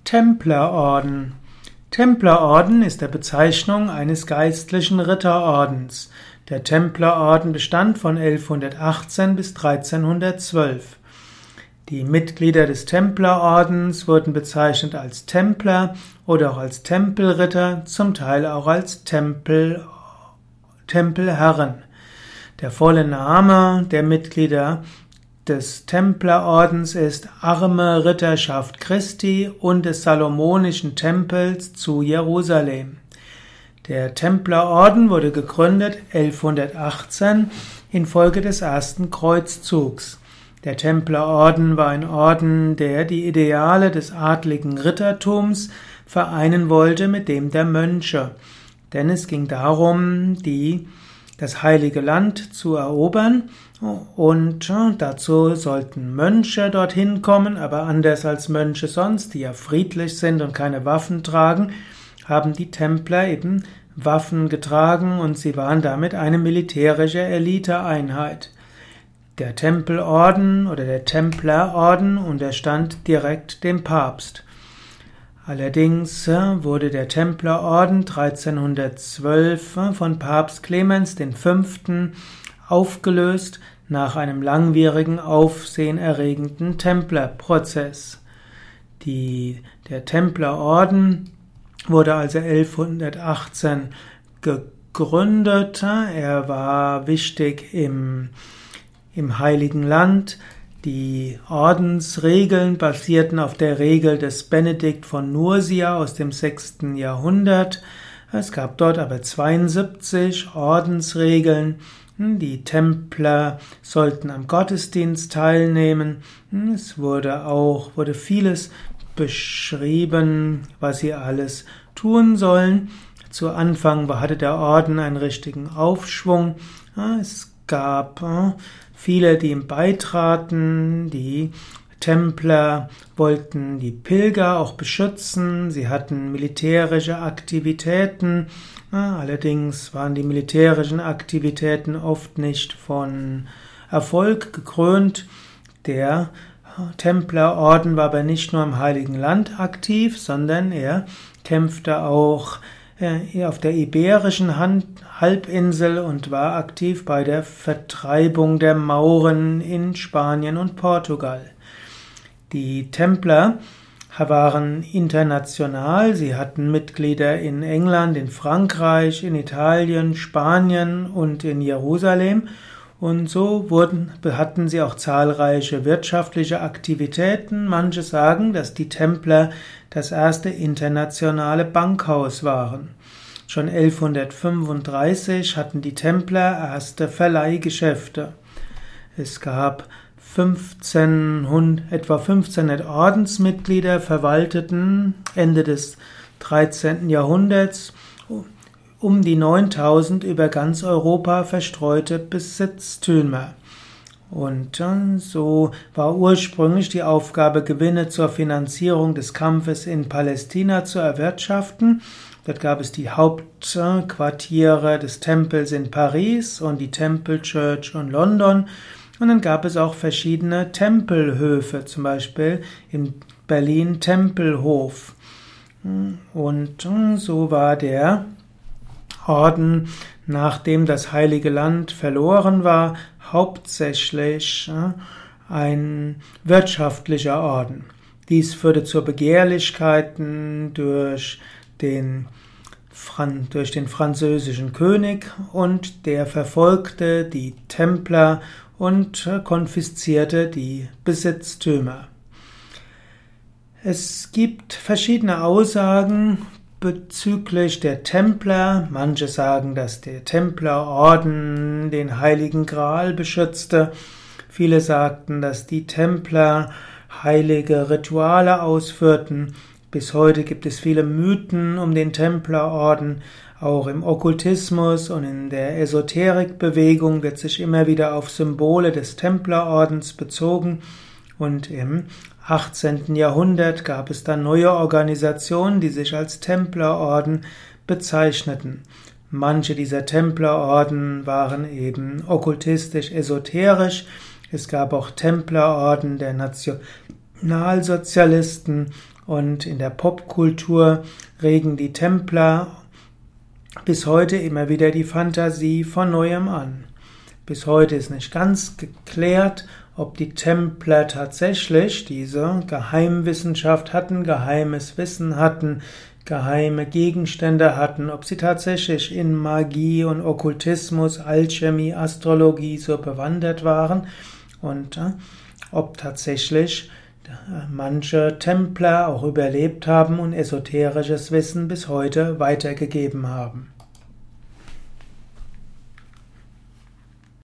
Templerorden. Templerorden ist die Bezeichnung eines geistlichen Ritterordens. Der Templerorden bestand von 1118 bis 1312. Die Mitglieder des Templerordens wurden bezeichnet als Templer oder auch als Tempelritter, zum Teil auch als Tempelherren. Der volle Name der Mitglieder des Templerordens ist Arme Ritterschaft Christi und des Salomonischen Tempels zu Jerusalem. Der Templerorden wurde gegründet 1118 infolge des ersten Kreuzzugs. Der Templerorden war ein Orden, der die Ideale des adligen Rittertums vereinen wollte mit dem der Mönche. Denn es ging darum, das Heilige Land zu erobern, und dazu sollten Mönche dorthin kommen, aber anders als Mönche sonst, die ja friedlich sind und keine Waffen tragen, haben die Templer eben Waffen getragen und sie waren damit eine militärische Eliteeinheit. Der Tempelorden oder der Templerorden unterstand direkt dem Papst. Allerdings wurde der Templerorden 1312 von Papst Clemens V. aufgelöst nach einem langwierigen, aufsehenerregenden Templerprozess. Der Templerorden wurde also 1118 gegründet. Er war wichtig im Heiligen Land. Die Ordensregeln basierten auf der Regel des Benedikt von Nursia aus dem 6. Jahrhundert. Es gab dort aber 72 Ordensregeln. Die Templer sollten am Gottesdienst teilnehmen. Es wurde vieles beschrieben, was sie alles tun sollen. Zu Anfang hatte der Orden einen richtigen Aufschwung. Es gab viele, die ihm beitraten. Die Templer wollten die Pilger auch beschützen. Sie hatten militärische Aktivitäten. Allerdings waren die militärischen Aktivitäten oft nicht von Erfolg gekrönt. Der Templerorden war aber nicht nur im Heiligen Land aktiv, sondern er kämpfte auch auf der Iberischen Halbinsel und war aktiv bei der Vertreibung der Mauren in Spanien und Portugal. Die Templer waren international, sie hatten Mitglieder in England, in Frankreich, in Italien, Spanien und in Jerusalem, und so hatten sie auch zahlreiche wirtschaftliche Aktivitäten. Manche sagen, dass die Templer das erste internationale Bankhaus waren. Schon 1135 hatten die Templer erste Verleihgeschäfte. Es gab etwa 1500 Ordensmitglieder, verwalteten Ende des 13. Jahrhunderts um die 9000 über ganz Europa verstreute Besitztümer. Und so war ursprünglich die Aufgabe, Gewinne zur Finanzierung des Kampfes in Palästina zu erwirtschaften. Dort gab es die Hauptquartiere des Tempels in Paris und die Temple Church in London. Und dann gab es auch verschiedene Tempelhöfe, zum Beispiel in Berlin Tempelhof. Und so war der Orden, nachdem das Heilige Land verloren war, hauptsächlich ein wirtschaftlicher Orden. Dies führte zu Begehrlichkeiten durch den französischen König, und der verfolgte die Templer und konfiszierte die Besitztümer. Es gibt verschiedene Aussagen bezüglich der Templer. Manche sagen, dass der Templerorden den Heiligen Gral beschützte. Viele sagten, dass die Templer heilige Rituale ausführten. Bis heute gibt es viele Mythen um den Templerorden. Auch im Okkultismus und in der Esoterikbewegung wird sich immer wieder auf Symbole des Templerordens bezogen. Und im 18. Jahrhundert gab es dann neue Organisationen, die sich als Templerorden bezeichneten. Manche dieser Templerorden waren eben okkultistisch-esoterisch. Es gab auch Templerorden der Nationalsozialisten Und in der Popkultur regen die Templer bis heute immer wieder die Fantasie von neuem an. Bis heute ist nicht ganz geklärt, ob die Templer tatsächlich diese Geheimwissenschaft hatten, geheimes Wissen hatten, geheime Gegenstände hatten, ob sie tatsächlich in Magie und Okkultismus, Alchemie, Astrologie so bewandert waren und ob tatsächlich manche Templer auch überlebt haben und esoterisches Wissen bis heute weitergegeben haben.